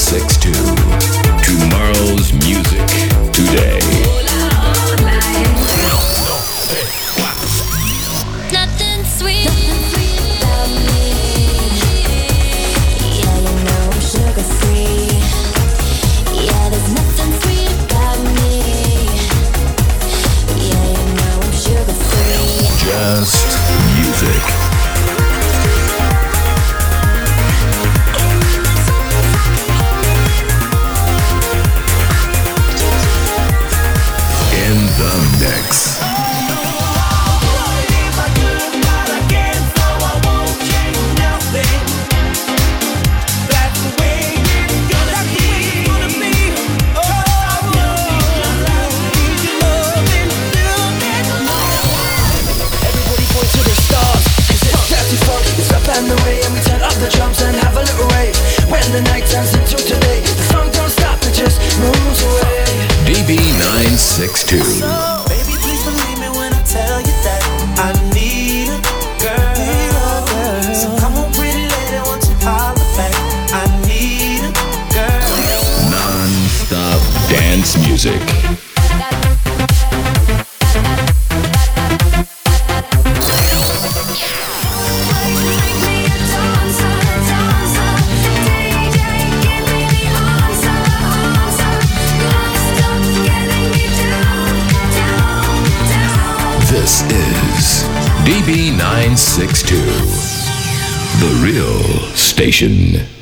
962. Tomorrow's music today. Nothing sweet about me. Yeah, you know I'm sugar free. Yeah, there's nothing sweet about me. Yeah, you know I'm sugar free. Just music. In the mix. It's up and away and we turn up the drums and have a little rave. When the night turns into today, the funk don't stop, it just moves away. DB962. So, baby, please believe me when I tell you that I need a girl. So come on, pretty lady, won't you holler back? I need a girl. Non-stop dance music. This is DB962, the real station.